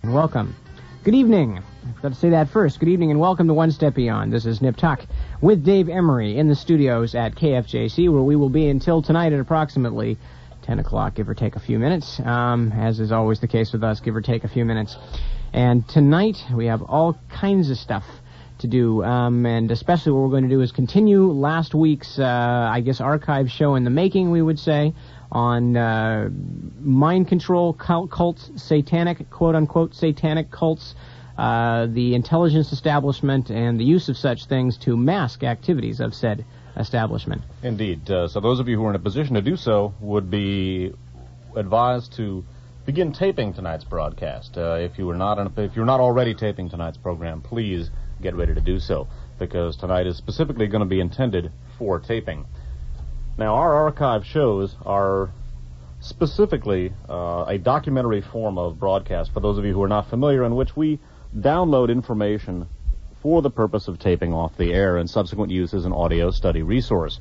Welcome. Good evening. I've got to say that first. Good evening and welcome to One Step Beyond. This is Nip Tuck with Dave Emery in the studios at KFJC, where we will be until tonight at approximately 10 o'clock, give or take a few minutes, as is always the case with us, give or take a few minutes. And tonight we have all kinds of stuff to do, and especially what we're going to do is continue last week's, archive show in the making, we would say, on mind control cults, satanic, quote-unquote, satanic cults, the intelligence establishment, and the use of such things to mask activities of said establishment. Indeed. So those of you who are in a position to do so would be advised to begin taping tonight's broadcast. If you're not already taping tonight's program, please get ready to do so, because tonight is specifically going to be intended for taping. Now, our archive shows are specifically a documentary form of broadcast, for those of you who are not familiar, in which we download information for the purpose of taping off the air and subsequent use as an audio study resource.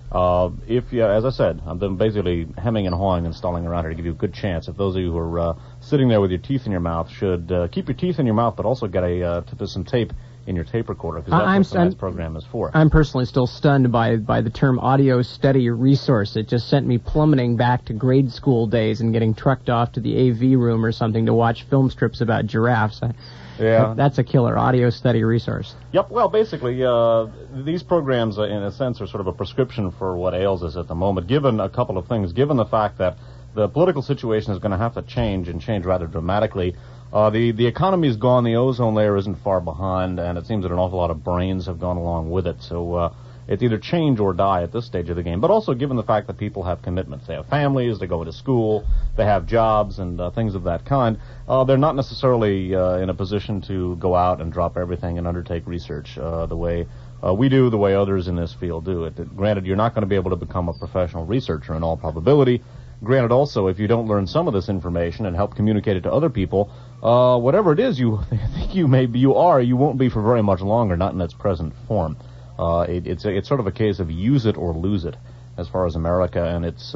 As I said, I've been basically hemming and hawing and stalling around here to give you a good chance. If those of you who are sitting there with your teeth in your mouth should keep your teeth in your mouth, but also get some tape in your tape recorder, because that's what tonight's program is for. I'm personally still stunned by the term audio study resource. It just sent me plummeting back to grade school days and getting trucked off to the AV room or something to watch film strips about giraffes. Yeah. That's a killer audio study resource. Yep, well, basically, these programs, in a sense, are sort of a prescription for what ails us at the moment, given a couple of things. Given the fact that the political situation is going to have to change, and change rather dramatically. The economy's gone, the ozone layer isn't far behind, and it seems that an awful lot of brains have gone along with it. So it's either change or die at this stage of the game. But also given the fact that people have commitments. They have families, they go to school, they have jobs, and things of that kind. They're not necessarily in a position to go out and drop everything and undertake research the way we do, the way others in this field do. Granted, you're not going to be able to become a professional researcher in all probability. Granted, also, if you don't learn some of this information and help communicate it to other people, whatever it is you think you won't be for very much longer, not in its present form. It's sort of a case of use it or lose it, as far as America and its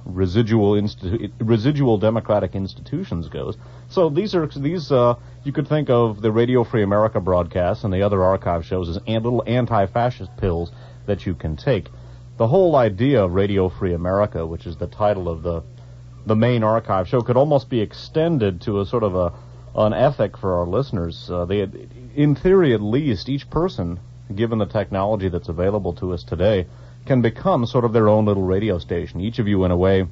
residual democratic institutions goes. So these you could think of the Radio Free America broadcasts and the other archive shows as little anti-fascist pills that you can take. The whole idea of Radio Free America, which is the title of the main archive show, could almost be extended to a sort of an ethic for our listeners. In theory, at least, each person, given the technology that's available to us today, can become sort of their own little radio station. Each of you, in a way,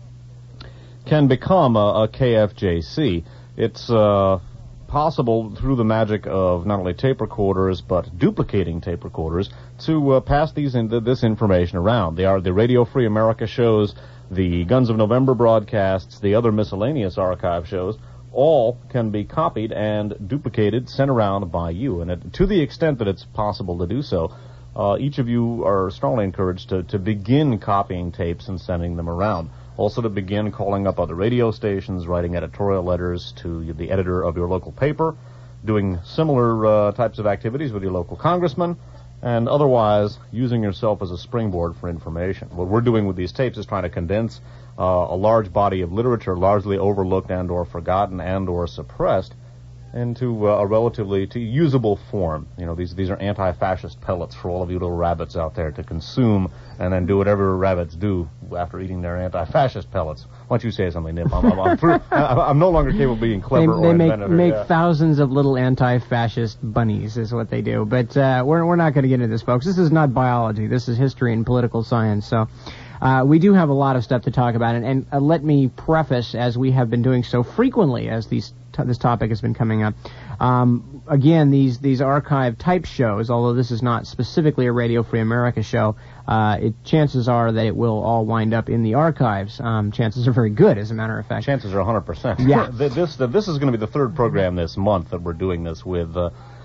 can become a KFJC. It's possible through the magic of not only tape recorders but duplicating tape recorders to pass this information around. They are the Radio Free America shows, the Guns of November broadcasts, the other miscellaneous archive shows. All can be copied and duplicated, sent around by you. And to the extent that it's possible to do so, each of you are strongly encouraged to begin copying tapes and sending them around. Also to begin calling up other radio stations, writing editorial letters to the editor of your local paper, doing similar types of activities with your local congressman, and otherwise using yourself as a springboard for information. What we're doing with these tapes is trying to condense a large body of literature, largely overlooked and or forgotten and or suppressed, into a relatively usable form. You know, these are anti-fascist pellets for all of you little rabbits out there to consume and then do whatever rabbits do after eating their anti-fascist pellets. Why don't you say something, Nip? I'm no longer capable of being clever or inventive. They make thousands of little anti-fascist bunnies is what they do. But we're not going to get into this, folks. This is not biology. This is history and political science. So we do have a lot of stuff to talk about. And let me preface, as we have been doing so frequently as this topic has been coming up, again, these archive type shows, although this is not specifically a Radio Free America show, chances are that it will all wind up in the archives. Chances are very good, as a matter of fact. Chances are 100%. Yeah. This is going to be the third program this month that we're doing this with.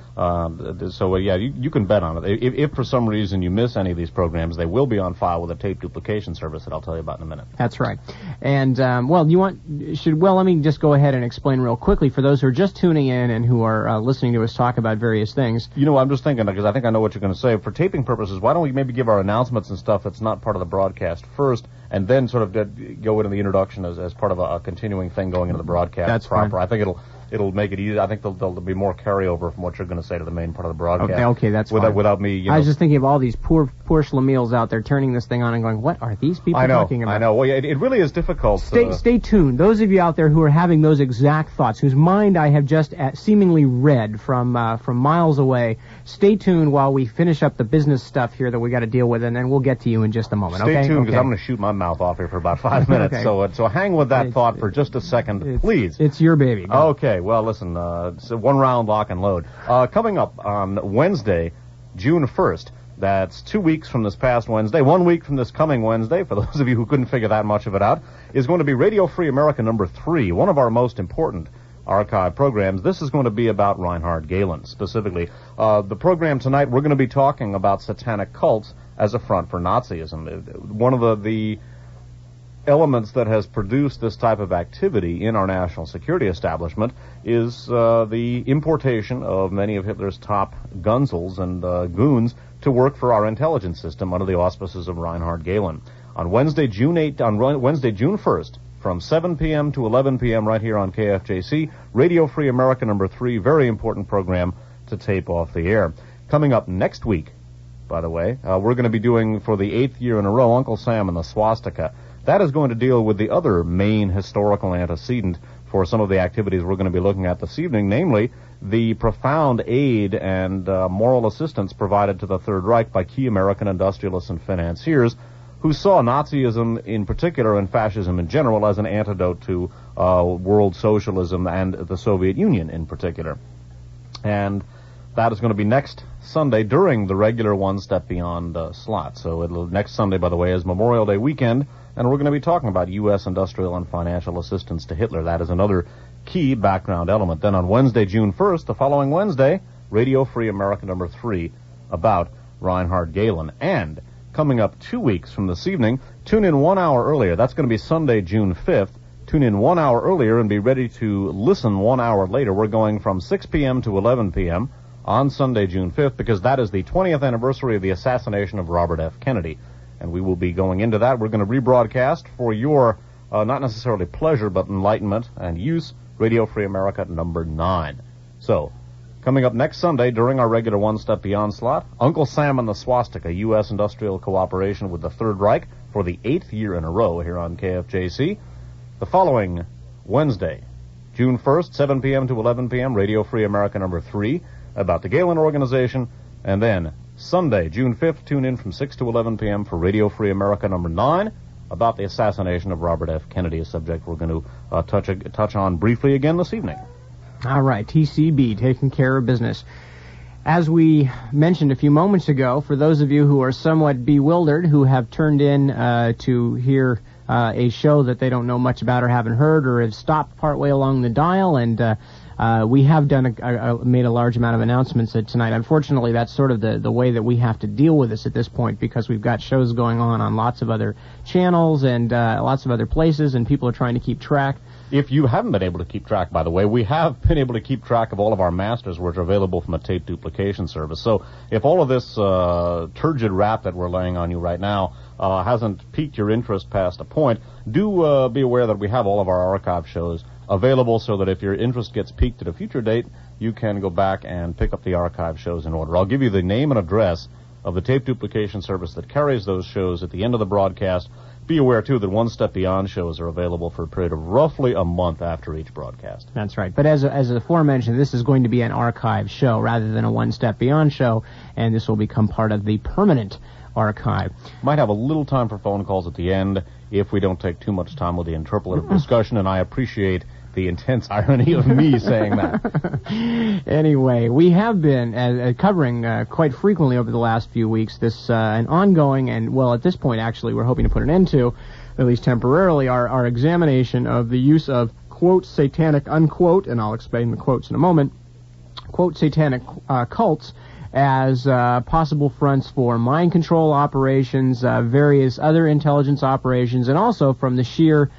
You can bet on it. If for some reason you miss any of these programs, they will be on file with a tape duplication service that I'll tell you about in a minute. That's right. And, let me just go ahead and explain real quickly for those who are just tuning in and who are listening to us talk about various things. You know, I'm just thinking, because I think I know what you're going to say. For taping purposes, why don't we maybe give our announcements and stuff that's not part of the broadcast first, and then sort of go into the introduction as part of a continuing thing going into the broadcast that's proper. Fine. I think it'll make it easy. I think there'll be more carryover from what you're going to say to the main part of the broadcast. Okay, that's fine. Without me, I was just thinking of all these poor Schlemiels out there turning this thing on and going, what are these people talking about? I know. Well, it really is difficult. Stay tuned. Those of you out there who are having those exact thoughts, whose mind I have just seemingly read from miles away, stay tuned while we finish up the business stuff here that we got to deal with, and then we'll get to you in just a moment. Stay tuned, because I'm going to shoot my mouth off here for about 5 minutes. Okay. So hang with that thought for just a second, please. It's your baby. Go. Okay, well, listen, it's a one-round lock and load. Coming up on Wednesday, June 1st, that's 2 weeks from this past Wednesday, 1 week from this coming Wednesday, for those of you who couldn't figure that much of it out, is going to be Radio Free America number 3, one of our most important archive programs. This is going to be about Reinhard Gehlen, specifically. The program tonight, we're going to be talking about satanic cults as a front for Nazism. One of the elements that has produced this type of activity in our national security establishment is the importation of many of Hitler's top gunzels and goons to work for our intelligence system under the auspices of Reinhard Gehlen. On Wednesday, June 1st, from 7 p.m. to 11 p.m. right here on KFJC, Radio Free America number 3, very important program to tape off the air. Coming up next week, by the way, we're going to be doing, for the 8th year in a row, Uncle Sam and the Swastika. That is going to deal with the other main historical antecedent for some of the activities we're going to be looking at this evening, namely the profound aid and moral assistance provided to the Third Reich by key American industrialists and financiers who saw Nazism in particular and fascism in general as an antidote to world socialism and the Soviet Union in particular. And that is going to be next Sunday during the regular One Step Beyond slot. So next Sunday, by the way, is Memorial Day weekend, and we're going to be talking about U.S. industrial and financial assistance to Hitler. That is another key background element. Then on Wednesday, June 1st, the following Wednesday, Radio Free America number 3 about Reinhard Gehlen. And coming up 2 weeks from this evening, tune in 1 hour earlier. That's going to be Sunday, June 5th. Tune in 1 hour earlier and be ready to listen 1 hour later. We're going from 6 p.m. to 11 p.m. on Sunday, June 5th, because that is the 20th anniversary of the assassination of Robert F. Kennedy. And we will be going into that. We're going to rebroadcast for your, not necessarily pleasure, but enlightenment and use, Radio Free America number 9. So, coming up next Sunday during our regular One Step Beyond slot, Uncle Sam and the Swastika, U.S. industrial cooperation with the Third Reich for the 8th year in a row here on KFJC. The following Wednesday, June 1st, 7 p.m. to 11 p.m., Radio Free America number 3 about the Gehlen Organization. And then Sunday, June 5th, tune in from 6 to 11 p.m. for Radio Free America number 9 about the assassination of Robert F. Kennedy, a subject we're going to touch on briefly again this evening. All right, TCB, taking care of business. As we mentioned a few moments ago, for those of you who are somewhat bewildered, who have turned in to hear a show that they don't know much about or haven't heard, or have stopped partway along the dial, and we have done made a large amount of announcements tonight. Unfortunately, that's sort of the way that we have to deal with this at this point, because we've got shows going on lots of other channels and lots of other places, and people are trying to keep track. If you haven't been able to keep track, by the way, we have been able to keep track of all of our masters, which are available from a tape duplication service. So if all of this turgid rap that we're laying on you right now hasn't piqued your interest past a point, do be aware that we have all of our archive shows available, so that if your interest gets piqued at a future date, you can go back and pick up the archive shows in order. I'll give you the name and address of the tape duplication service that carries those shows at the end of the broadcast. Be aware, too, that One Step Beyond shows are available for a period of roughly a month after each broadcast. That's right. But as aforementioned, this is going to be an archive show rather than a One Step Beyond show, and this will become part of the permanent archive. Might have a little time for phone calls at the end if we don't take too much time with the interpretive discussion, and I appreciate the intense irony of me saying that. Anyway, we have been covering quite frequently over the last few weeks this an ongoing, and, well, at this point, actually, we're hoping to put an end to, at least temporarily, our examination of the use of, quote, satanic, unquote, and I'll explain the quotes in a moment, quote, satanic cults as possible fronts for mind control operations, various other intelligence operations, and also from the sheer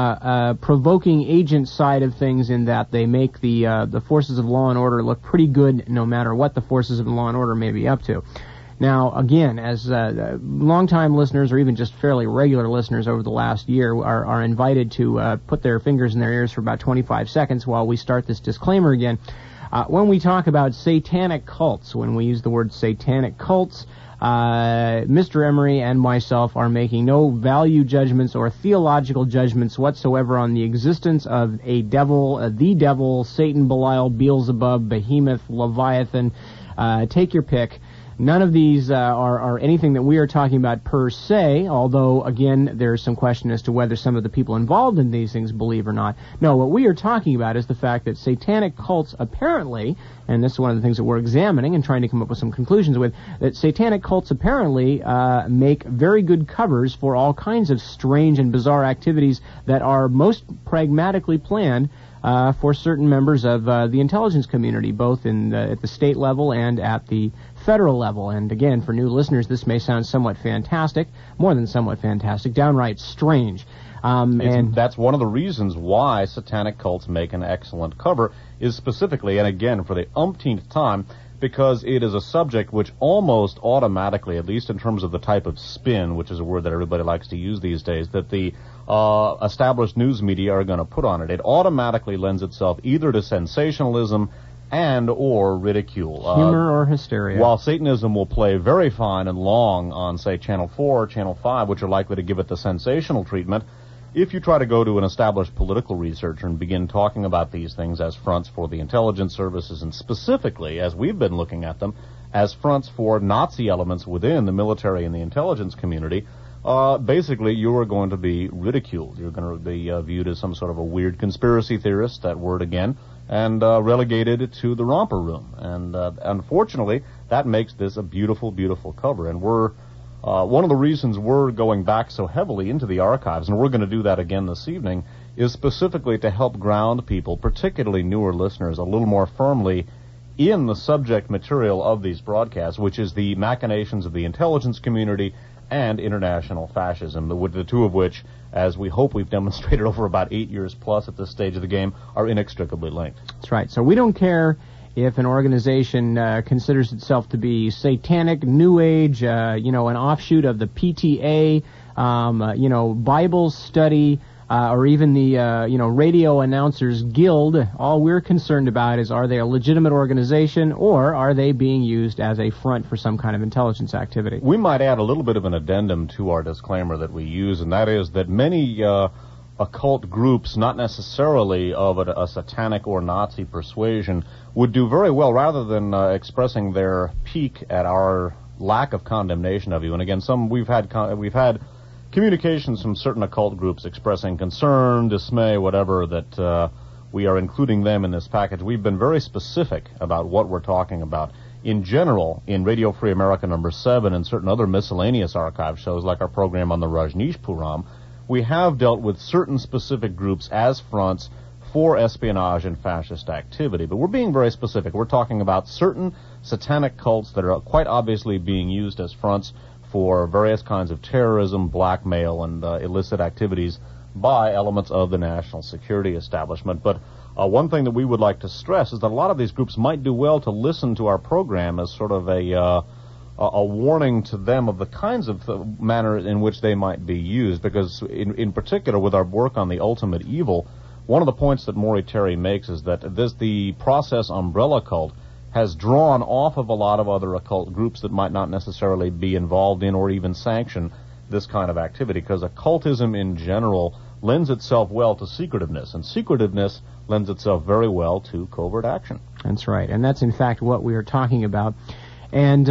provoking agent side of things, in that they make the forces of law and order look pretty good no matter what the forces of law and order may be up to. Now, again, as longtime listeners or even just fairly regular listeners over the last year are invited to put their fingers in their ears for about 25 seconds while we start this disclaimer again. When we talk about satanic cults, when we use the word satanic cults, Mr. Emery and myself are making no value judgments or theological judgments whatsoever on the existence of a devil, the devil, Satan, Belial, Beelzebub, Behemoth, Leviathan. Take your pick. None of these are anything that we are talking about per se, although, again, there's some question as to whether some of the people involved in these things believe or not. No, what we are talking about is the fact that satanic cults apparently, and this is one of the things that we're examining and trying to come up with some conclusions with, that satanic cults apparently make very good covers for all kinds of strange and bizarre activities that are most pragmatically planned for certain members of the intelligence community, both at the state level and at the federal level. And again, for new listeners, this may sound somewhat fantastic, more than somewhat fantastic, downright strange. And that's one of the reasons why satanic cults make an excellent cover, is specifically, and again, for the umpteenth time, because it is a subject which almost automatically, at least in terms of the type of spin, which is a word that everybody likes to use these days, that the established news media are going to put on it, it automatically lends itself either to sensationalism and or ridicule. Humor or hysteria. While Satanism will play very fine and long on, say, Channel 4 or Channel 5, which are likely to give it the sensational treatment, if you try to go to an established political researcher and begin talking about these things as fronts for the intelligence services, and specifically, as we've been looking at them, as fronts for Nazi elements within the military and the intelligence community, basically you are going to be ridiculed. You're going to be viewed as some sort of a weird conspiracy theorist, that word again, and relegated to the romper room. And unfortunately, that makes this a beautiful, beautiful cover. And we're one of the reasons we're going back so heavily into the archives, and we're going to do that again this evening, is specifically to help ground people, particularly newer listeners, a little more firmly in the subject material of these broadcasts, which is the machinations of the intelligence community and international fascism, the two of which, as we hope we've demonstrated over about 8 years plus at this stage of the game, are inextricably linked. That's right. So we don't care if an organization considers itself to be satanic, New Age, an offshoot of the PTA, Bible study, or even the, Radio Announcers Guild. All we're concerned about is, are they a legitimate organization, or are they being used as a front for some kind of intelligence activity? We might add a little bit of an addendum to our disclaimer that we use, and that is that many occult groups, not necessarily of a satanic or Nazi persuasion, would do very well, rather than expressing their pique at our lack of condemnation of you. And again, we've had communications from certain occult groups expressing concern, dismay, whatever, that we are including them in this package. We've been very specific about what we're talking about. In general, in Radio Free America number 7 and certain other miscellaneous archive shows like our program on the Rajneeshpuram, we have dealt with certain specific groups as fronts for espionage and fascist activity. But we're being very specific. We're talking about certain satanic cults that are quite obviously being used as fronts for various kinds of terrorism, blackmail, and illicit activities by elements of the national security establishment. But one thing that we would like to stress is that a lot of these groups might do well to listen to our program as sort of a warning to them of the kinds of manner in which they might be used, because in particular with our work on the ultimate evil, one of the points that Maury Terry makes is that the process umbrella cult has drawn off of a lot of other occult groups that might not necessarily be involved in or even sanction this kind of activity, because occultism in general lends itself well to secretiveness, and secretiveness lends itself very well to covert action. That's right, and that's in fact what we are talking about. And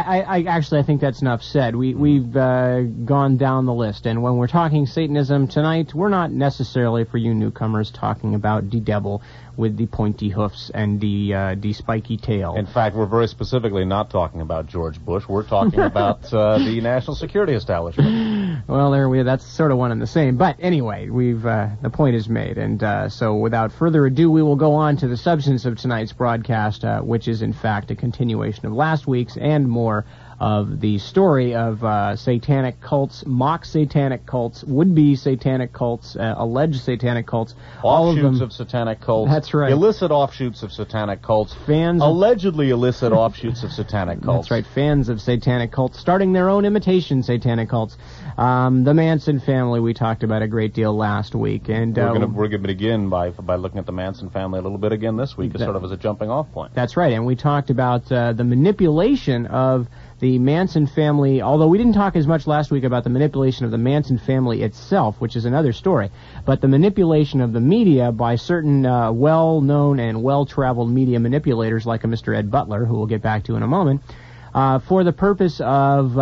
I think that's enough said. We've gone down the list, and when we're talking Satanism tonight, we're not necessarily, for you newcomers, talking about the devil with the pointy hoofs and the spiky tail. In fact, we're very specifically not talking about George Bush. We're talking about the national security establishment. Well, that's sort of one and the same. But anyway, the point is made, and so without further ado, we will go on to the substance of tonight's broadcast, which is in fact a continuation of last week's and more of the story of satanic cults, mock satanic cults, would-be satanic cults, alleged satanic cults. All of them of satanic cults. That's right. Illicit offshoots of satanic cults. Allegedly illicit offshoots of satanic cults. That's right. Fans of satanic cults starting their own imitation satanic cults. The Manson family we talked about a great deal last week, and we're going to begin by looking at the Manson family a little bit again this week, sort of as a jumping-off point. That's right, and we talked about the manipulation of the Manson family, although we didn't talk as much last week about the manipulation of the Manson family itself, which is another story, but the manipulation of the media by certain well-known and well-traveled media manipulators like a Mr. Ed Butler, who we'll get back to in a moment, for the purpose of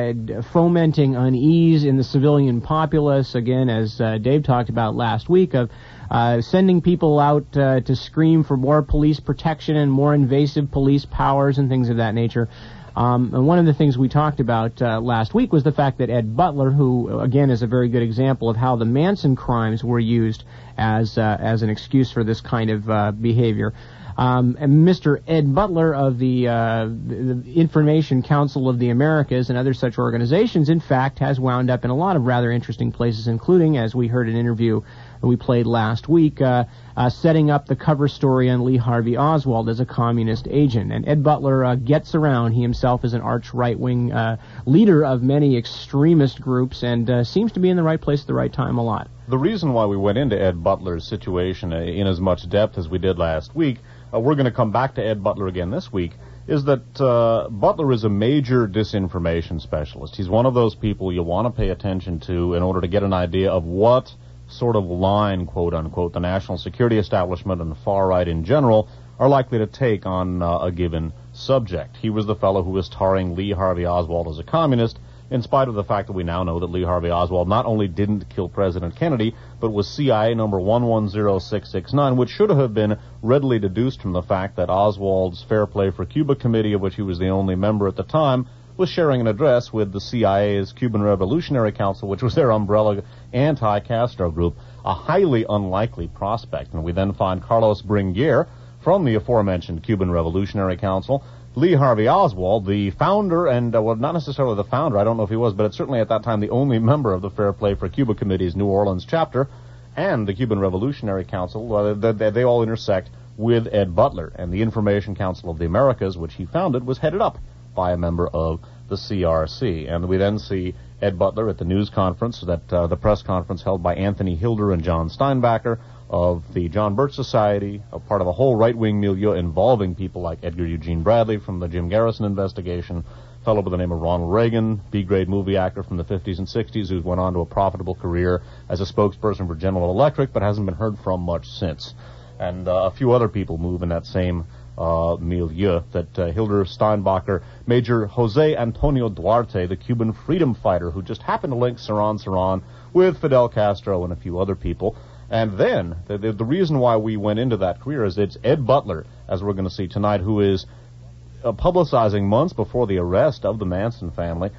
fomenting unease in the civilian populace, again, as Dave talked about last week, of sending people out to scream for more police protection and more invasive police powers and things of that nature. And one of the things we talked about last week was the fact that Ed Butler, who, again, is a very good example of how the Manson crimes were used as an excuse for this kind of behavior. And Mr. Ed Butler of the Information Council of the Americas and other such organizations, in fact, has wound up in a lot of rather interesting places, including, as we heard an interview that we played last week, setting up the cover story on Lee Harvey Oswald as a communist agent. And Ed Butler gets around. He himself is an arch right-wing leader of many extremist groups and seems to be in the right place at the right time a lot. The reason why we went into Ed Butler's situation in as much depth as we did last week, we're going to come back to Ed Butler again this week, is that Butler is a major disinformation specialist. He's one of those people you want to pay attention to in order to get an idea of what sort of line, quote-unquote, the national security establishment and the far right in general are likely to take on a given subject. He was the fellow who was tarring Lee Harvey Oswald as a communist, in spite of the fact that we now know that Lee Harvey Oswald not only didn't kill President Kennedy, but was CIA number 110669, which should have been readily deduced from the fact that Oswald's Fair Play for Cuba Committee, of which he was the only member at the time, was sharing an address with the CIA's Cuban Revolutionary Council, which was their umbrella anti-Castro group, a highly unlikely prospect. And we then find Carlos Bringuier from the aforementioned Cuban Revolutionary Council, Lee Harvey Oswald, the founder, and, well, not necessarily the founder, I don't know if he was, but it's certainly at that time the only member of the Fair Play for Cuba Committee's New Orleans chapter, and the Cuban Revolutionary Council, they all intersect with Ed Butler. And the Information Council of the Americas, which he founded, was headed up by a member of the CRC. And we then see Ed Butler at the news conference, the press conference held by Anthony Hilder and John Steinbacher of the John Birch Society, a part of a whole right-wing milieu involving people like Edgar Eugene Bradley from the Jim Garrison investigation, a fellow by the name of Ronald Reagan, B-grade movie actor from the 50s and 60s who went on to a profitable career as a spokesperson for General Electric but hasn't been heard from much since. And a few other people move in that same milieu, that Hilder, Steinbacher, Major Jose Antonio Duarte, the Cuban freedom fighter who just happened to link Saran with Fidel Castro and a few other people. And then, the reason why we went into that career is it's Ed Butler, as we're going to see tonight, who is publicizing months before the arrest of the Manson family,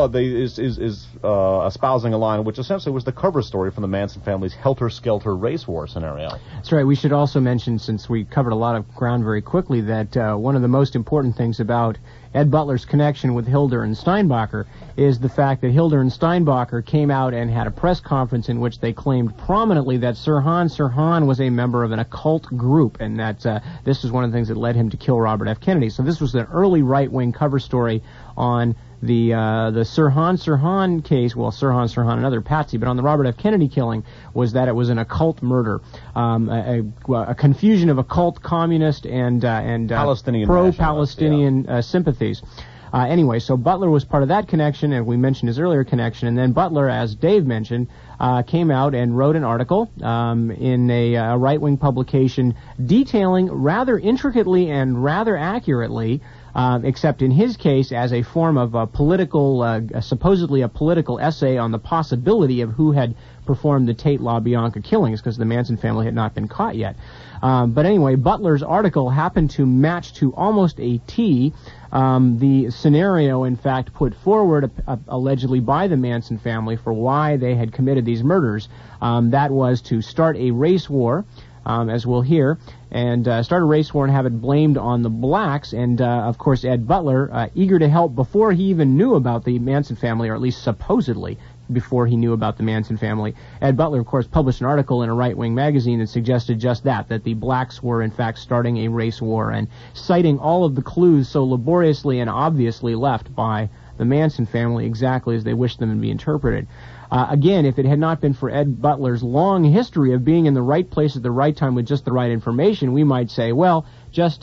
espousing a line which essentially was the cover story from the Manson family's helter-skelter race war scenario. That's right. We should also mention, since we covered a lot of ground very quickly, that one of the most important things about Ed Butler's connection with Hilder and Steinbacher is the fact that Hilder and Steinbacher came out and had a press conference in which they claimed prominently that Sirhan was a member of an occult group, and that this was one of the things that led him to kill Robert F. Kennedy. So this was an early right-wing cover story on the Sirhan case. Well, Sirhan, another patsy, but on the Robert F. Kennedy killing was that it was an occult murder, a confusion of occult communist and pro-Palestinian sympathies. Anyway, so Butler was part of that connection, and we mentioned his earlier connection, and then Butler, as Dave mentioned, came out and wrote an article in a right-wing publication detailing rather intricately and rather accurately, except in his case as a form of a political, supposedly a political essay on the possibility of who had performed the Tate LaBianca killings, because the Manson family had not been caught yet. But anyway, Butler's article happened to match to almost a T the scenario, in fact, put forward allegedly by the Manson family for why they had committed these murders. That was to start a race war as we'll hear, and start a race war and have it blamed on the blacks. And, of course, Ed Butler, eager to help before he even knew about the Manson family, or at least supposedly before he knew about the Manson family. Ed Butler, of course, published an article in a right-wing magazine that suggested just that the blacks were, in fact, starting a race war, and citing all of the clues so laboriously and obviously left by the Manson family exactly as they wished them to be interpreted. Again, if it had not been for Ed Butler's long history of being in the right place at the right time with just the right information, we might say, well, just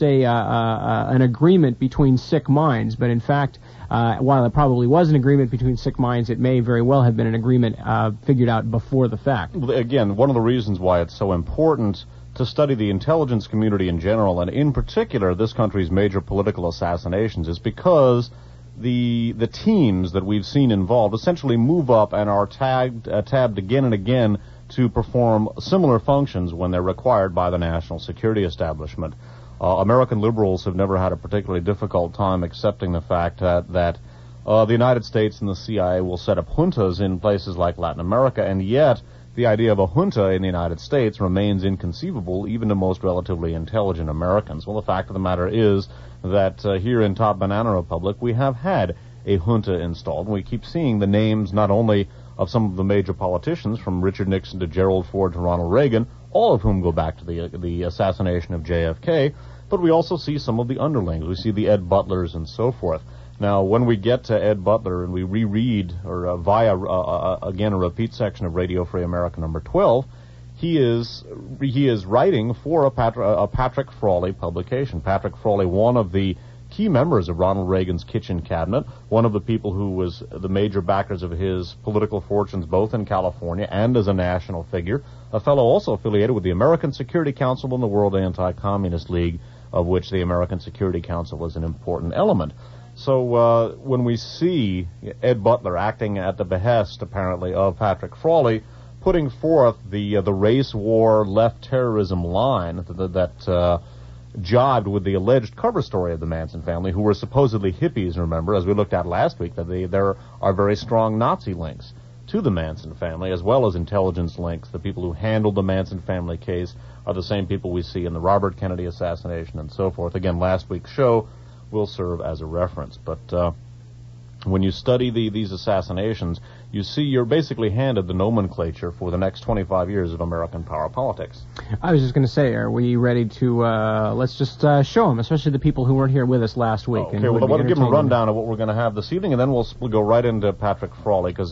an agreement between sick minds. But in fact, while it probably was an agreement between sick minds, it may very well have been an agreement figured out before the fact. Again, one of the reasons why it's so important to study the intelligence community in general, and in particular this country's major political assassinations, is because the teams that we've seen involved essentially move up and are tabbed again and again to perform similar functions when they're required by the national security establishment. American liberals have never had a particularly difficult time accepting the fact that the United States and the CIA will set up juntas in places like Latin America, and yet the idea of a junta in the United States remains inconceivable even to most relatively intelligent Americans. Well, the fact of the matter is that here in Top Banana Republic we have had a junta installed, and we keep seeing the names not only of some of the major politicians, from Richard Nixon to Gerald Ford to Ronald Reagan, all of whom go back to the assassination of JFK, but we also see some of the underlings. We see the Ed Butlers and so forth. Now, when we get to Ed Butler and we reread, or via, again, a repeat section of Radio Free America number 12, he is writing for a Patrick Frawley publication. Patrick Frawley, one of the key members of Ronald Reagan's kitchen cabinet, one of the people who was the major backers of his political fortunes both in California and as a national figure, a fellow also affiliated with the American Security Council and the World Anti-Communist League, of which the American Security Council is an important element. So when we see Ed Butler acting at the behest, apparently, of Patrick Frawley, putting forth the race war left terrorism line that jibed with the alleged cover story of the Manson family, who were supposedly hippies, remember, as we looked at last week, that there are very strong Nazi links to the Manson family, as well as intelligence links. The people who handled the Manson family case are the same people we see in the Robert Kennedy assassination and so forth. Again, last week's show will serve as a reference. But when you study these assassinations, you see you're basically handed the nomenclature for the next 25 years of American power politics. I was just going to say, are we ready to, let's just show them, especially the people who weren't here with us last week. Okay, well, I want to give them a rundown of what we're going to have this evening, and then we'll go right into Patrick Frawley, because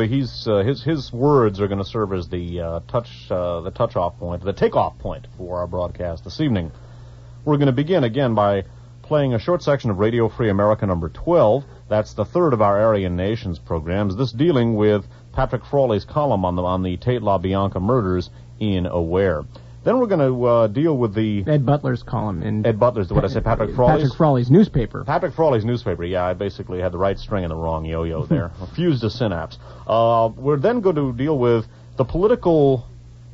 his words are going to serve as the touch-off point, the take-off point for our broadcast this evening. We're going to begin, again, by playing a short section of Radio Free America number 12. That's the third of our Aryan Nations programs, this dealing with Patrick Frawley's column on the Tate LaBianca murders in Aware. Then we're going to deal with the Ed Butler's column in Ed Butler's, what I say, Patrick Frawley's newspaper. Patrick Frawley's newspaper. Yeah, I basically had the right string and the wrong yo-yo there. Fused a synapse. We're then going to deal with the political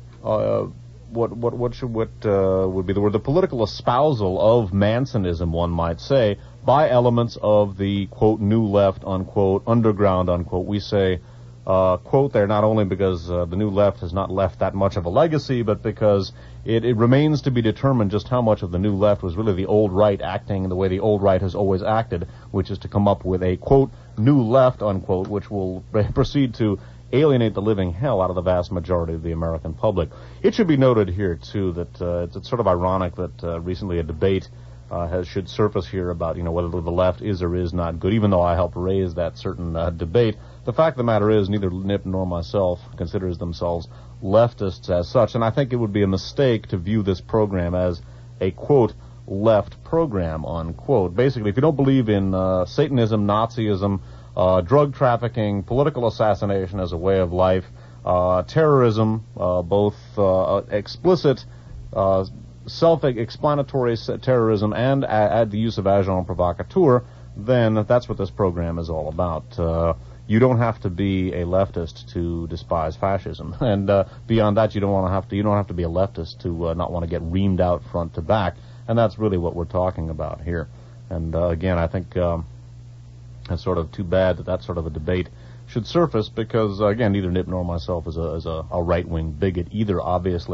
what would be the word? The political espousal of Mansonism, one might say, by elements of the, quote, new left, unquote, underground, unquote. We say, quote, there not only because the new left has not left that much of a legacy, but because it remains to be determined just how much of the new left was really the old right acting the way the old right has always acted, which is to come up with a, quote, new left, unquote, which will proceed to alienate the living hell out of the vast majority of the American public. It should be noted here, too, that it's sort of ironic that recently a debate should surface here about, whether the left is or is not good, even though I helped raise that certain debate. The fact of the matter is neither Nip nor myself considers themselves leftists as such, and I think it would be a mistake to view this program as a, quote, left program, unquote. Basically, if you don't believe in Satanism, Nazism, drug trafficking, political assassination as a way of life, terrorism, both explicit, self-explanatory terrorism and the use of agent provocateur, then that's what this program is all about. You don't have to be a leftist to despise fascism, and beyond that, you don't have to be a leftist to not want to get reamed out front to back, and that's really what we're talking about here. And again, I think it's sort of too bad that sort of a debate should surface, because again, neither Nip nor myself is a right-wing bigot either. Obviously,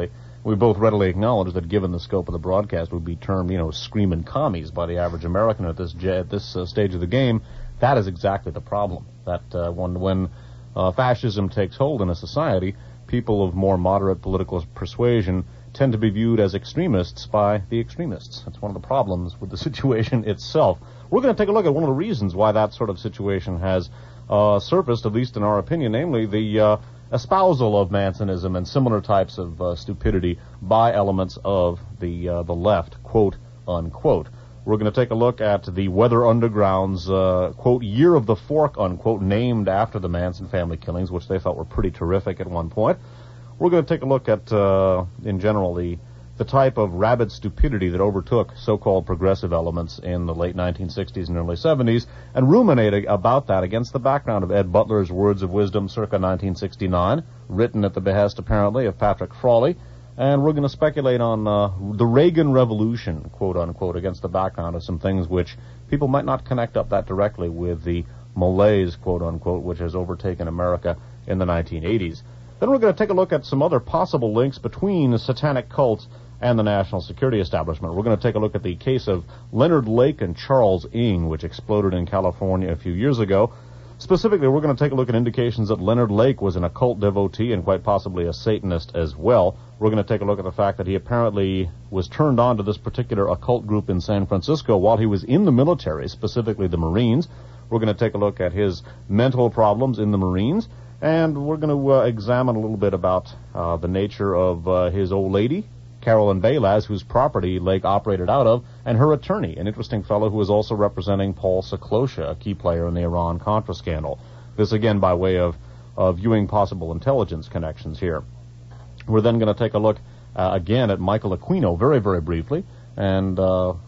we both readily acknowledge that given the scope of the broadcast would be termed, screaming commies by the average American at this stage of the game. That is exactly the problem. That when fascism takes hold in a society, people of more moderate political persuasion tend to be viewed as extremists by the extremists. That's one of the problems with the situation itself. We're going to take a look at one of the reasons why that sort of situation has surfaced, at least in our opinion, namely the espousal of Mansonism and similar types of stupidity by elements of the left, quote unquote. We're going to take a look at the Weather Underground's quote year of the fork, unquote, named after the Manson family killings, which they thought were pretty terrific at one point. We're going to take a look at, in general, the type of rabid stupidity that overtook so-called progressive elements in the late 1960s and early 70s, and ruminate about that against the background of Ed Butler's Words of Wisdom circa 1969, written at the behest, apparently, of Patrick Frawley. And we're going to speculate on the Reagan Revolution, quote-unquote, against the background of some things which people might not connect up that directly with the malaise, quote-unquote, which has overtaken America in the 1980s. Then we're going to take a look at some other possible links between the satanic cults and the national security establishment. We're going to take a look at the case of Leonard Lake and Charles Ng, which exploded in California a few years ago. Specifically, we're going to take a look at indications that Leonard Lake was an occult devotee and quite possibly a Satanist as well. We're going to take a look at the fact that he apparently was turned on to this particular occult group in San Francisco while he was in the military, specifically the Marines. We're going to take a look at his mental problems in the Marines. And we're going to examine a little bit about the nature of his old lady, Carolyn Baylaz, whose property Lake operated out of, and her attorney, an interesting fellow who is also representing Paul Saklosha, a key player in the Iran-Contra scandal. This, again, by way of viewing possible intelligence connections here. We're then going to take a look, again, at Michael Aquino very, very briefly, and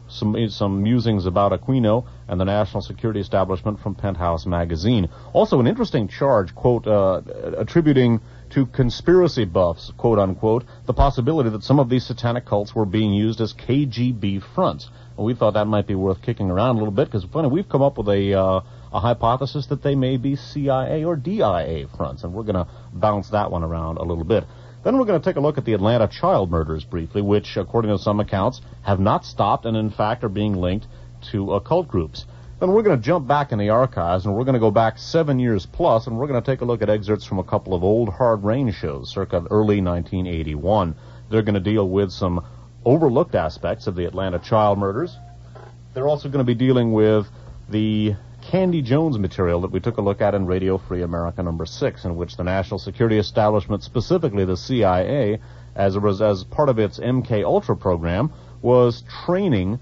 some musings about Aquino and the national security establishment from Penthouse magazine. Also, an interesting charge, quote, attributing to conspiracy buffs, quote unquote, the possibility that some of these satanic cults were being used as KGB fronts. Well, we thought that might be worth kicking around a little bit because, funny, we've come up with a hypothesis that they may be CIA or DIA fronts, and we're going to bounce that one around a little bit. Then we're going to take a look at the Atlanta child murders briefly, which, according to some accounts, have not stopped and, in fact, are being linked to occult groups. Then we're going to jump back in the archives, and we're going to go back 7 years plus, and we're going to take a look at excerpts from a couple of old Hard Rain shows, circa early 1981. They're going to deal with some overlooked aspects of the Atlanta child murders. They're also going to be dealing with the Candy Jones material that we took a look at in Radio Free America number 6, in which the national security establishment, specifically the CIA, as part of its MK Ultra program, was training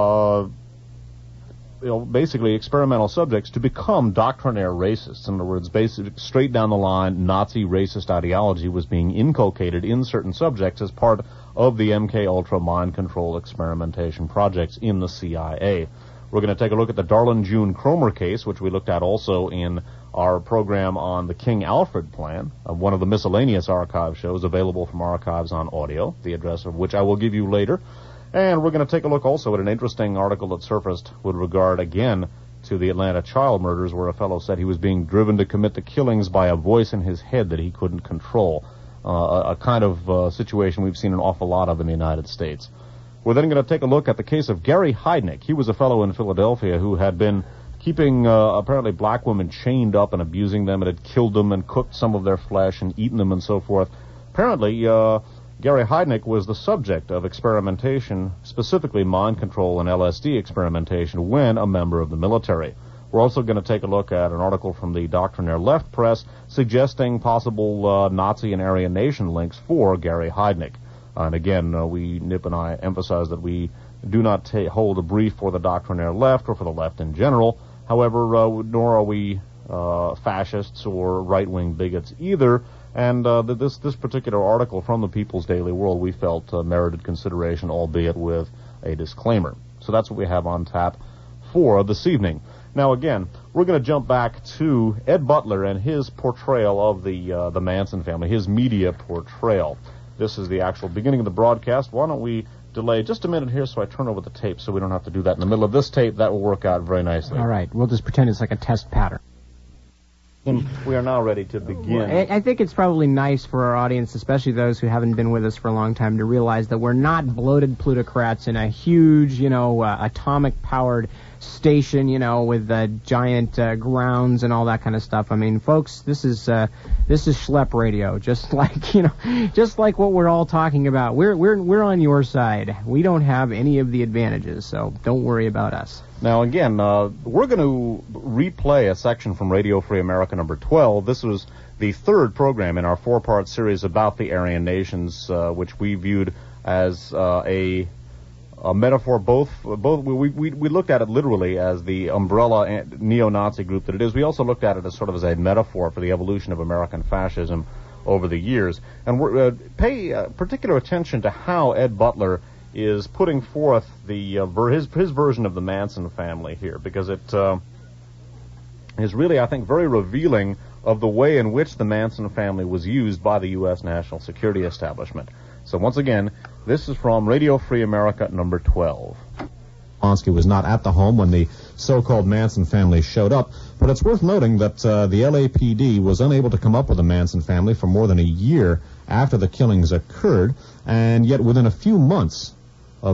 basically experimental subjects to become doctrinaire racists. In other words, basically straight down the line, Nazi racist ideology was being inculcated in certain subjects as part of the MK Ultra mind control experimentation projects in the CIA. We're going to take a look at the Darlin June Cromer case, which we looked at also in our program on the King Alfred plan, one of the miscellaneous archive shows available from Archives on Audio, the address of which I will give you later. And we're going to take a look also at an interesting article that surfaced with regard, again, to the Atlanta child murders, where a fellow said he was being driven to commit the killings by a voice in his head that he couldn't control, a kind of situation we've seen an awful lot of in the United States. We're then going to take a look at the case of Gary Heidnik. He was a fellow in Philadelphia who had been keeping apparently black women chained up and abusing them, and had killed them and cooked some of their flesh and eaten them and so forth. Apparently, Gary Heidnik was the subject of experimentation, specifically mind control and LSD experimentation, when a member of the military. We're also going to take a look at an article from the Doctrinaire Left Press suggesting possible Nazi and Aryan Nation links for Gary Heidnik. And again, Nip and I emphasize that we do not hold a brief for the Doctrinaire Left or for the left in general. However, nor are we fascists or right-wing bigots either. And this particular article from the People's Daily World we felt merited consideration, albeit with a disclaimer. So that's what we have on tap for this evening. Now, again, we're going to jump back to Ed Butler and his portrayal of the Manson family, his media portrayal. This is the actual beginning of the broadcast. Why don't we delay just a minute here so I turn over the tape so we don't have to do that in the middle of this tape? That will work out very nicely. All right. We'll just pretend it's like a test pattern. We are now ready to begin. I think it's probably nice for our audience, especially those who haven't been with us for a long time, to realize that we're not bloated plutocrats in a huge, atomic-powered station, with giant grounds and all that kind of stuff. I mean, folks, this is schlep radio, just like what we're all talking about. We're on your side. We don't have any of the advantages, so don't worry about us. Now, again, we're going to replay a section from Radio Free America number 12. This was the third program in our four-part series about the Aryan nations, which we viewed as a metaphor. We looked at it literally as the umbrella neo-Nazi group that it is. We also looked at it as sort of as a metaphor for the evolution of American fascism over the years. And we're pay particular attention to how Ed Butler is putting forth his version of the Manson family here, because it is really, I think, very revealing of the way in which the Manson family was used by the U.S. national security establishment. So once again, this is from Radio Free America number 12. Polanski was not at the home when the so-called Manson family showed up, but it's worth noting that the LAPD was unable to come up with the Manson family for more than a year after the killings occurred, and yet within a few months of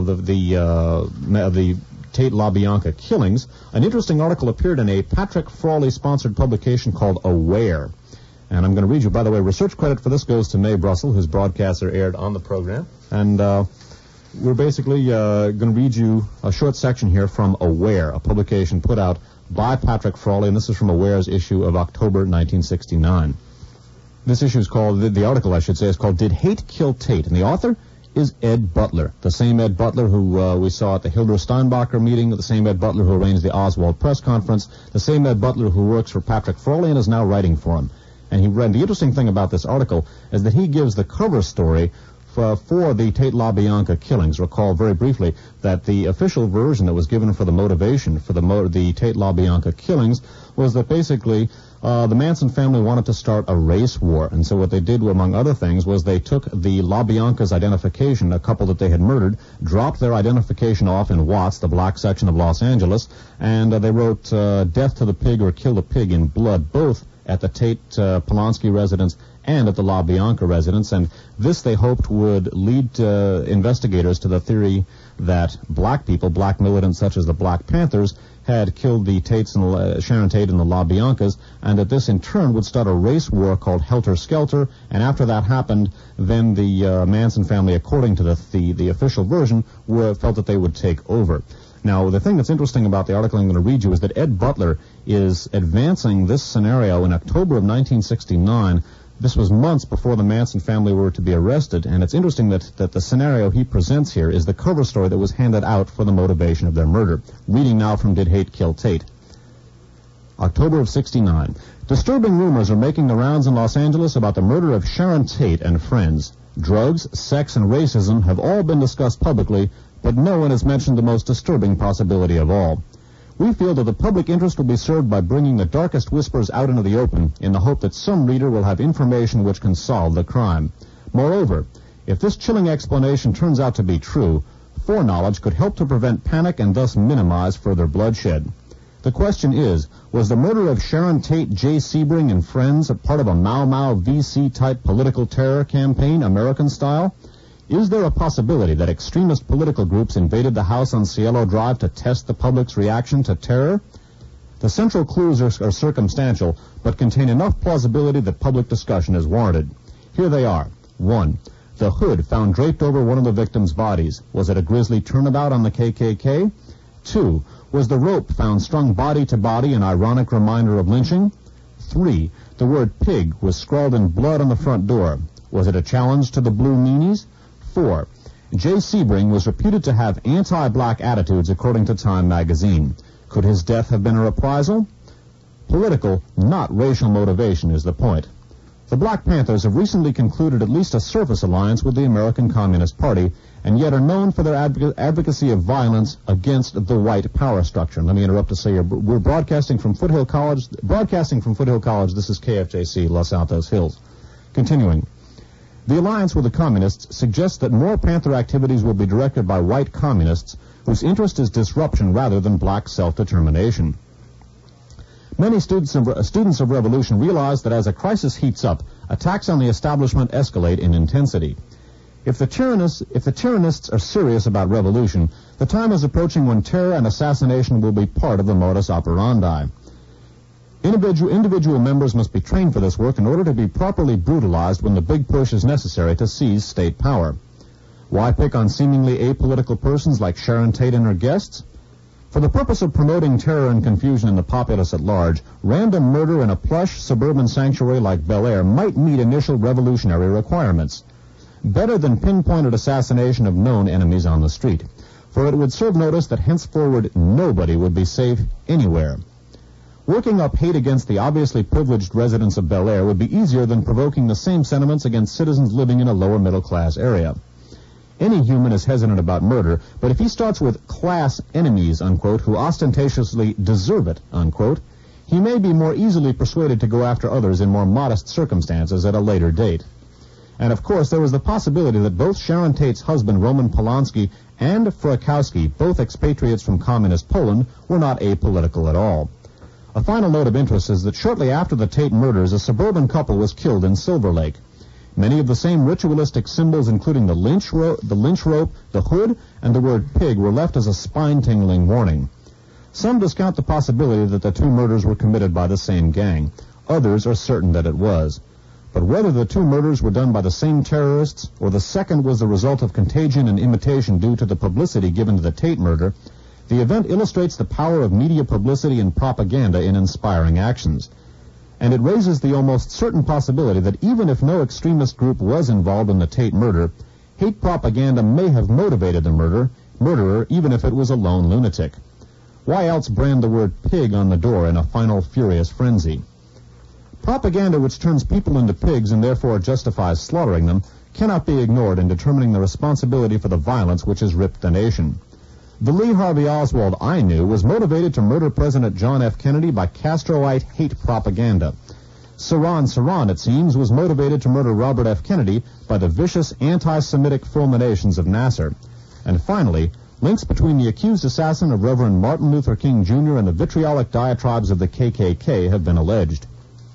the Tate LaBianca killings, an interesting article appeared in a Patrick Frawley-sponsored publication called Aware. And I'm going to read you, by the way, research credit for this goes to Mae Brussel, whose broadcasts are aired on the program. And we're basically going to read you a short section here from Aware, a publication put out by Patrick Frawley, and this is from Aware's issue of October 1969. This issue is called, the article I should say, is called Did Hate Kill Tate? And the author is Ed Butler, the same Ed Butler who we saw at the Hildur Steinbacher meeting, the same Ed Butler who arranged the Oswald press conference, the same Ed Butler who works for Patrick Frawley and is now writing for him. And the interesting thing about this article is that he gives the cover story for the Tate LaBianca killings. Recall very briefly that the official version that was given for the motivation for the Tate LaBianca killings was that basically the Manson family wanted to start a race war. And so what they did, among other things, was they took the LaBianca's identification, a couple that they had murdered, dropped their identification off in Watts, the black section of Los Angeles, and they wrote death to the pig or kill the pig in blood, both at the Tate Polanski residence and at the LaBianca residence. And this, they hoped, would lead investigators to the theory that black people, black militants such as the Black Panthers, had killed the Tates and Sharon Tate and the LaBiancas, and that this in turn would start a race war called Helter Skelter. And after that happened, then the Manson family, according to the official version, felt that they would take over. Now, the thing that's interesting about the article I'm going to read you is that Ed Butler is advancing this scenario in October of 1969. This was months before the Manson family were to be arrested, and it's interesting that the scenario he presents here is the cover story that was handed out for the motivation of their murder. Reading now from Did Hate Kill Tate? October of 69. Disturbing rumors are making the rounds in Los Angeles about the murder of Sharon Tate and friends. Drugs, sex, and racism have all been discussed publicly, but no one has mentioned the most disturbing possibility of all. We feel that the public interest will be served by bringing the darkest whispers out into the open in the hope that some reader will have information which can solve the crime. Moreover, if this chilling explanation turns out to be true, foreknowledge could help to prevent panic and thus minimize further bloodshed. The question is, was the murder of Sharon Tate, Jay Sebring, and friends a part of a Mau Mau VC-type political terror campaign, American style? Is there a possibility that extremist political groups invaded the house on Cielo Drive to test the public's reaction to terror? The central clues are circumstantial, but contain enough plausibility that public discussion is warranted. Here they are. 1. The hood found draped over one of the victims' bodies. Was it a grisly turnabout on the KKK? 2. Was the rope found strung body to body an ironic reminder of lynching? 3. The word pig was scrawled in blood on the front door. Was it a challenge to the blue meanies? 4. Jay Sebring was reputed to have anti-black attitudes according to Time magazine. Could his death have been a reprisal? Political, not racial motivation is the point. The Black Panthers have recently concluded at least a surface alliance with the American Communist Party, and yet are known for their advocacy of violence against the white power structure. And let me interrupt to say we're broadcasting from Foothill College. This is KFJC, Los Altos Hills. Continuing. The alliance with the communists suggests that more Panther activities will be directed by white communists whose interest is disruption rather than black self-determination. Many students of revolution realize that as a crisis heats up, attacks on the establishment escalate in intensity. If the tyrannists are serious about revolution, the time is approaching when terror and assassination will be part of the modus operandi. Individual members must be trained for this work in order to be properly brutalized when the big push is necessary to seize state power. Why pick on seemingly apolitical persons like Sharon Tate and her guests? For the purpose of promoting terror and confusion in the populace at large, random murder in a plush suburban sanctuary like Bel Air might meet initial revolutionary requirements. Better than pinpointed assassination of known enemies on the street, for it would serve notice that henceforward nobody would be safe anywhere. Working up hate against the obviously privileged residents of Bel Air would be easier than provoking the same sentiments against citizens living in a lower middle-class area. Any human is hesitant about murder, but if he starts with class enemies, unquote, who ostentatiously deserve it, unquote, he may be more easily persuaded to go after others in more modest circumstances at a later date. And of course, there was the possibility that both Sharon Tate's husband, Roman Polanski, and Frykowski, both expatriates from communist Poland, were not apolitical at all. A final note of interest is that shortly after the Tate murders, a suburban couple was killed in Silver Lake. Many of the same ritualistic symbols, including the lynch rope, the hood, and the word pig, were left as a spine-tingling warning. Some discount the possibility that the two murders were committed by the same gang. Others are certain that it was. But whether the two murders were done by the same terrorists, or the second was the result of contagion and imitation due to the publicity given to the Tate murder, the event illustrates the power of media publicity and propaganda in inspiring actions. And it raises the almost certain possibility that even if no extremist group was involved in the Tate murder, hate propaganda may have motivated the murderer, even if it was a lone lunatic. Why else brand the word pig on the door in a final furious frenzy? Propaganda which turns people into pigs and therefore justifies slaughtering them cannot be ignored in determining the responsibility for the violence which has ripped the nation. The Lee Harvey Oswald I knew was motivated to murder President John F. Kennedy by Castroite hate propaganda. Saran, it seems, was motivated to murder Robert F. Kennedy by the vicious anti-Semitic fulminations of Nasser. And finally, links between the accused assassin of Reverend Martin Luther King Jr. and the vitriolic diatribes of the KKK have been alleged.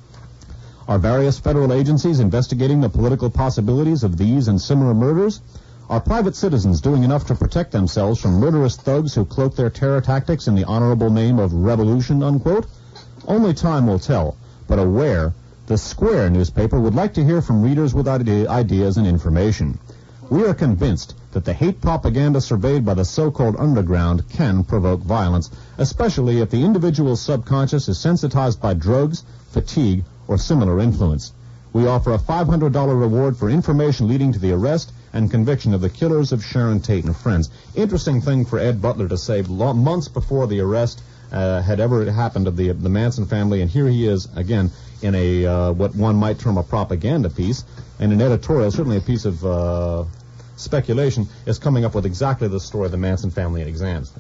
Are various federal agencies investigating the political possibilities of these and similar murders? Are private citizens doing enough to protect themselves from murderous thugs who cloak their terror tactics in the honorable name of revolution, unquote? Only time will tell. But aware, the Square newspaper would like to hear from readers with ideas and information. We are convinced that the hate propaganda surveyed by the so-called underground can provoke violence, especially if the individual's subconscious is sensitized by drugs, fatigue, or similar influence. We offer a $500 reward for information leading to the arrest and conviction of the killers of Sharon Tate and friends. Interesting thing for Ed Butler to say months before the arrest had ever happened of the Manson family, and here he is again in a what one might term a propaganda piece, and an editorial, certainly a piece of speculation, is coming up with exactly the story of the Manson family advanced.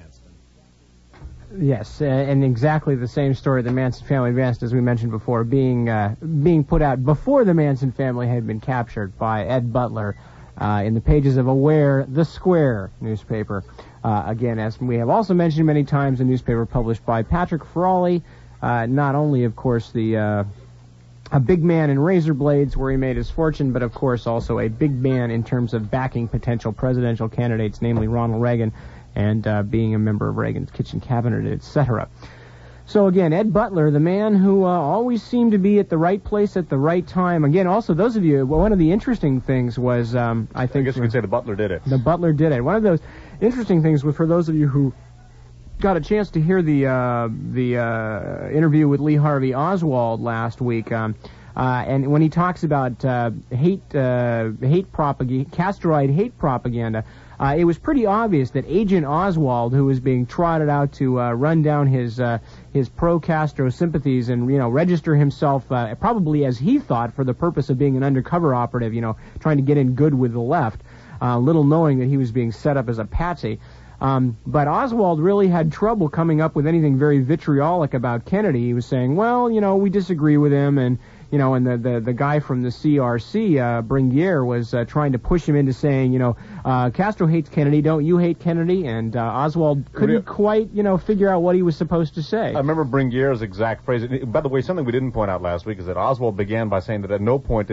Yes, and exactly the same story the Manson family advanced, as we mentioned before, being put out before the Manson family had been captured by Ed Butler in the pages of Aware, the Square newspaper. Again, as we have also mentioned many times, a newspaper published by Patrick Frawley, not only, of course, a big man in razor blades where he made his fortune, but, of course, also a big man in terms of backing potential presidential candidates, namely Ronald Reagan, and being a member of Reagan's kitchen cabinet, etc. So again, Ed Butler, the man who always seemed to be at the right place at the right time. Again, also those of you, one of the interesting things was, I guess you could say the Butler did it. The Butler did it. One of those interesting things was for those of you who got a chance to hear the interview with Lee Harvey Oswald last week. And when he talks about hate propaganda, Castroite hate propaganda, it was pretty obvious that Agent Oswald, who was being trotted out to run down his pro-Castro sympathies and register himself, probably as he thought, for the purpose of being an undercover operative, trying to get in good with the left, little knowing that he was being set up as a patsy. But Oswald really had trouble coming up with anything very vitriolic about Kennedy. He was saying, well, we disagree with him, and and the guy from the CRC, Bringuier, was trying to push him into saying, Castro hates Kennedy, don't you hate Kennedy? And Oswald couldn't quite, figure out what he was supposed to say. I remember Bringuier's exact phrase. By the way, something we didn't point out last week is that Oswald began by saying that at no point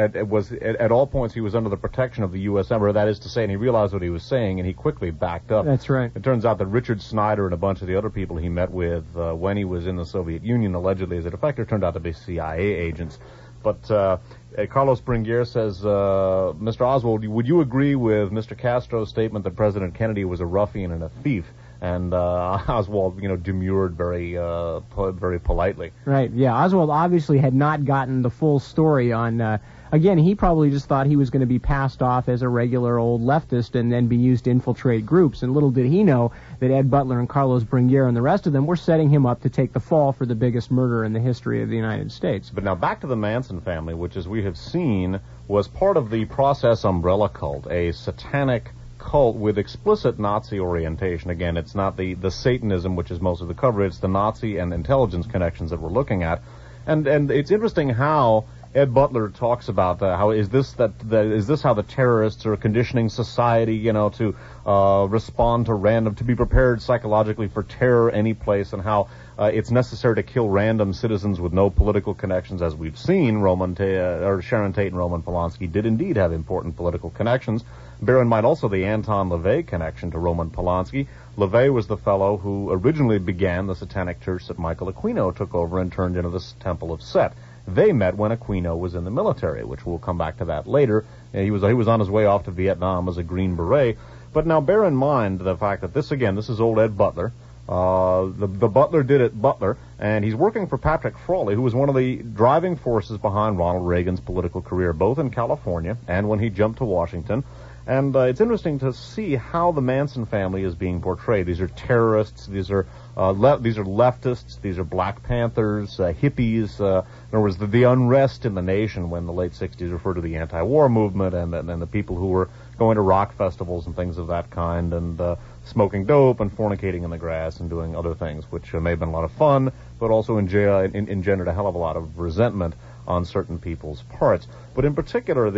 at all points he was under the protection of the U.S. Emperor. That is to say, and he realized what he was saying, and he quickly backed up. That's right. It turns out that Richard Snyder and a bunch of the other people he met with when he was in the Soviet Union, allegedly as a defector, turned out to be CIA agents. But Carlos Bringuier says, Mr. Oswald, would you agree with Mr. Castro's statement that President Kennedy was a ruffian and a thief? And Oswald, demurred very politely. Right, yeah. Oswald obviously had not gotten the full story on... Again, he probably just thought he was going to be passed off as a regular old leftist and then be used to infiltrate groups. And little did he know that Ed Butler and Carlos Bringuier and the rest of them were setting him up to take the fall for the biggest murder in the history of the United States. But now back to the Manson family, which, as we have seen, was part of the Process umbrella cult, a satanic cult with explicit Nazi orientation. Again, it's not the Satanism, which is most of the cover. It's the Nazi and intelligence connections that we're looking at. And it's interesting how Ed Butler talks about how is this how the terrorists are conditioning society, to respond to be prepared psychologically for terror any place, and how it's necessary to kill random citizens with no political connections. As we've seen, Sharon Tate and Roman Polanski did indeed have important political connections. Bear in mind also the Anton LaVey connection to Roman Polanski. LaVey was the fellow who originally began the satanic church that Michael Aquino took over and turned into the Temple of Set. They met when Aquino was in the military, which we'll come back to that later. He was on his way off to Vietnam as a Green Beret. But now bear in mind the fact that this is old Ed Butler. The Butler did it Butler, and he's working for Patrick Frawley, who was one of the driving forces behind Ronald Reagan's political career, both in California and when he jumped to Washington. And it's interesting to see how the Manson family is being portrayed. These are terrorists. These are leftists. These are Black Panthers, hippies. In other words, the unrest in the nation when the late 60s referred to the anti-war movement and the people who were going to rock festivals and things of that kind and smoking dope and fornicating in the grass and doing other things, which may have been a lot of fun, but also engendered a hell of a lot of resentment on certain people's parts. But in particular,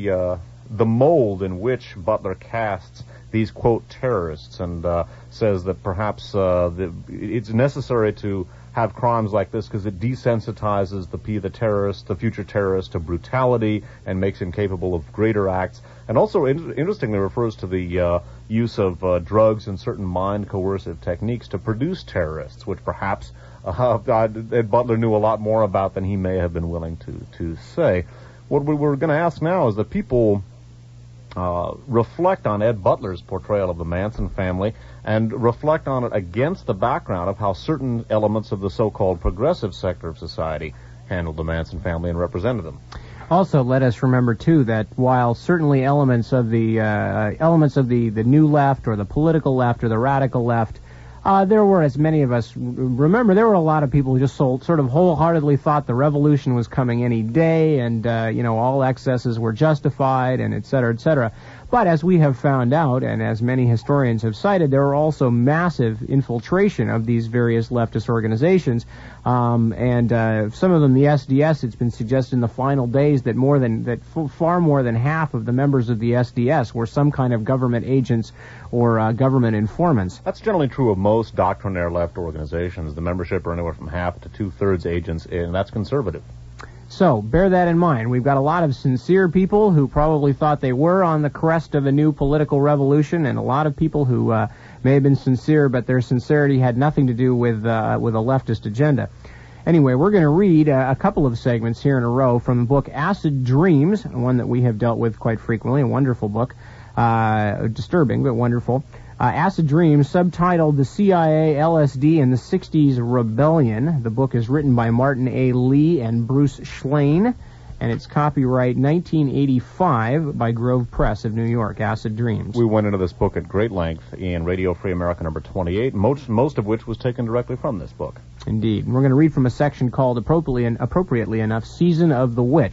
the mold in which Butler casts these, quote, terrorists and says that perhaps it's necessary to have crimes like this because it desensitizes the future terrorist to brutality and makes him capable of greater acts. And also, interestingly, refers to the use of drugs and certain mind-coercive techniques to produce terrorists, which perhaps Ed Butler knew a lot more about than he may have been willing to say. What we're going to ask now is that people reflect on Ed Butler's portrayal of the Manson family and reflect on it against the background of how certain elements of the so-called progressive sector of society handled the Manson family and represented them. Also, let us remember, too, that while certainly elements of the new left or the political left or the radical left, there were, as many of us remember, there were a lot of people who just sort of wholeheartedly thought the revolution was coming any day and, all excesses were justified and et cetera, et cetera. But as we have found out, and as many historians have cited, there were also massive infiltration of these various leftist organizations. And some of them, the SDS, it's been suggested in the final days that far more than half of the members of the SDS were some kind of government agents or government informants. That's generally true of most doctrinaire left organizations. The membership are anywhere from half to two-thirds agents, and that's conservative. So, bear that in mind. We've got a lot of sincere people who probably thought they were on the crest of a new political revolution, and a lot of people who may have been sincere, but their sincerity had nothing to do with a leftist agenda. Anyway, we're going to read a couple of segments here in a row from the book Acid Dreams, one that we have dealt with quite frequently, a wonderful book, disturbing but wonderful. Acid Dreams, subtitled The CIA, LSD, and the 60s Rebellion. The book is written by Martin A. Lee and Bruce Schlain, and it's copyright 1985 by Grove Press of New York, Acid Dreams. We went into this book at great length in Radio Free America number 28, most of which was taken directly from this book. Indeed. We're going to read from a section called, appropriately enough, Season of the Witch.